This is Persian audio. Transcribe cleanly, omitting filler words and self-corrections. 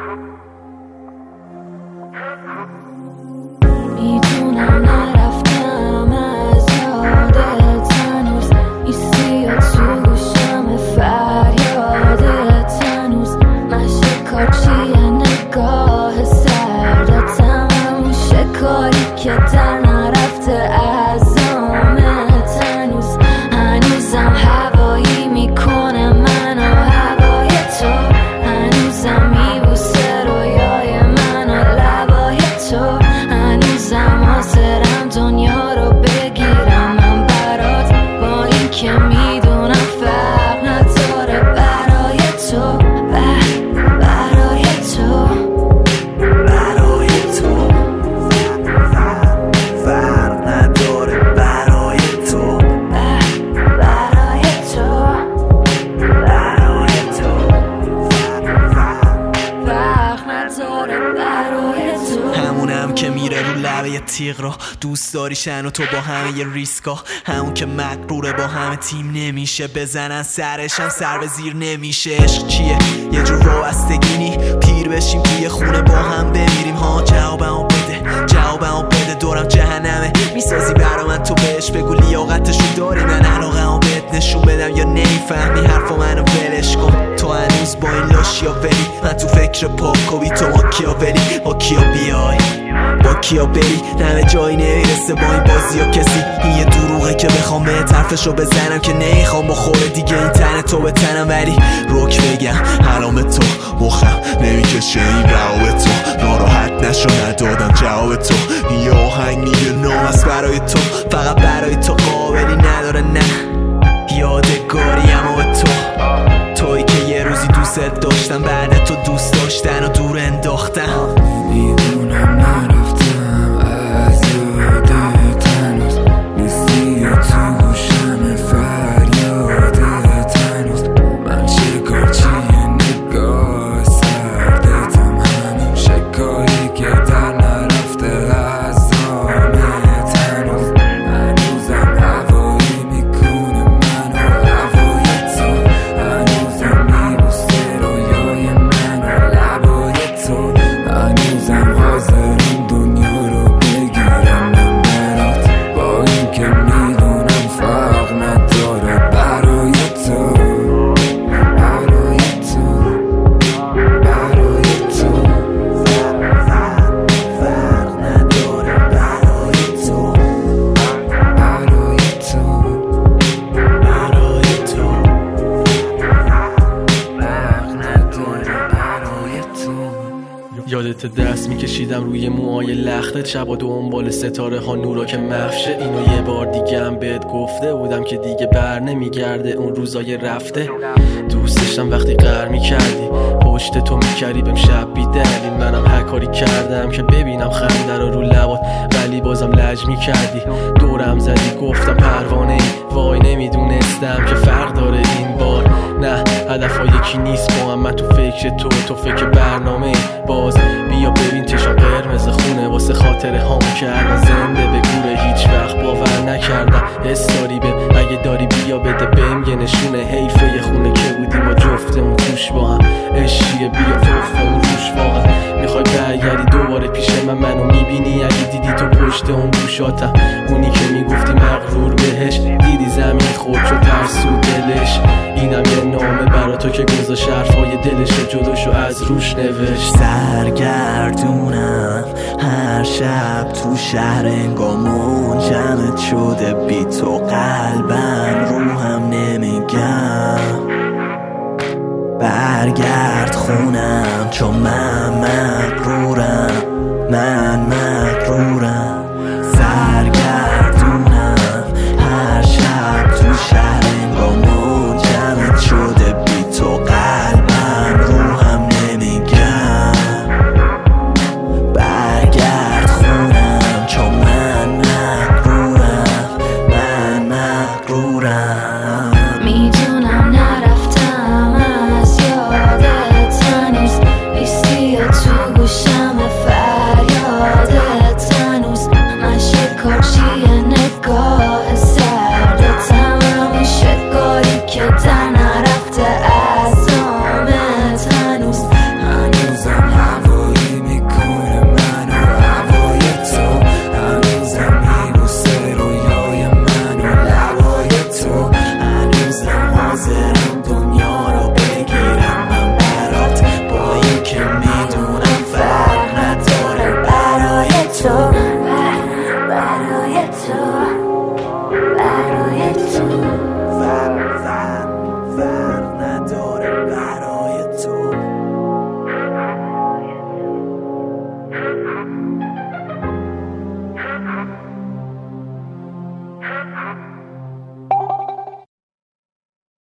میدونم نرفتم از یادت، هنوز ایستی و تو گوشم فریادت، هنوز مشکاچیه نگاه سردتم، همون شکاری که در نرفته از آمت، هنوزم هوایی میکنه منو هوای تو، هنوزم میبوسه رویای منو لبای تو، هنوزم حاضرم دنیا رو بگیرم من برات، با این که میدونم فرق نداره برای تو، برای تو، برای تو فرق نداره برای تو، برای تو، برای تو فرق نداره برای تو. همونم که میره رو لبه تیغ را دوست داریشن و تو با همه ی ریسکا، همون که مغروره با همه تیم نمیشه، بزنن سرشم سر به زیر نمیشه. عشق چیه؟ یه جور وابستگی، پیر بشیم توی خونه با هم بمیریم ها. جوابمو بده دورم جهنمه، میسازی برا من تو بهش بگو لیاقتشو داری، من علاقمو بهت نشون بدم یا نمیفهمی حرفا منو ولش کن. تو هنوز با این لاشیا ولی من تو فکر پاکوبی، تو ما کیا ولی با کیا بیای با کیا بری، همه جایی نمیرسه با این بازی ها کسی. این یه دروغه که بخوام به طرفشو بزنم که نمیخوام بخوره دیگه این تن تو به تنم، ولی روک بگم حرام تو مخم نمیکشه این روابط تو، ناراحت نشو ندادم جواب تو، این یه آهنگ میگه نام است برای تو، فقط برای تو قابلی نداره نه یادگاریم و تو، تویی که یه روزی دوست داشتم بعد تو دوست داشتن و دور انداختم. میدونم نرفتم از یادت، هنوز نیستی و تو گوشم فریادت، هنوز من شکارچیه نگاه سردتم، همون شکاری که در نرفته از آمت، هنوزم هوایی میکنه منو هوای تو، هنوزم میبوسه رویای منو لبای تو، هنوزم حاضرم دنیا رو بگیرم من برات، با این که میدونم فرق نداره برای تو، برای تو، برای تو، فرق نداره برای تو، برای تو، برای تو فرق نداره برای تو. یادت دست میکشیدم روی موهای لختت، شبا دنبال ستاره ها نورا که مفشه، اینو یه بار دیگه هم بهت گفته بودم که دیگه بر نمیگرده اون روزای رفته. دوست داشتم وقتی قهر میکردی پشت تو میکردی بهم شب بیدردی، منم هر کاری کردم که ببینم خنده رو لبات، ولی بازم لج میکردی، دورم زدی گفتم پروانه ای، وای نمیدونستم که فرق داره این بار، نه هدفها یکی نیست با هم، من تو فکر تو فکر برنامه، باز بیا ببین چشام قرمز خونه واسه خاطره هامون که الان زنده به گوره، هیچ وقت باور نکردم حس داری بهم، اگه داری بیا بده بهم یه نشونه، حیفه یه خونه که بودیم با جفتمون توش با هم، عشقیه بیا توفمون روش واقعا، میخوای برگردی دوباره پیش منو میبینی اگه دیدی تو پشت اون گوشاتم، اونی که میگفتی مغرور بهش، دیدی زمین خود شو ترسو دلش، اینم یه نامه برا تو که گذاشت حرفای دلش جداشو از روش نوشت. سرگردونم هر شب تو شهر انگامون جمعت شده، بی تو قلبم روحم نمیگم برگرد خونم، چون من مغرورم، من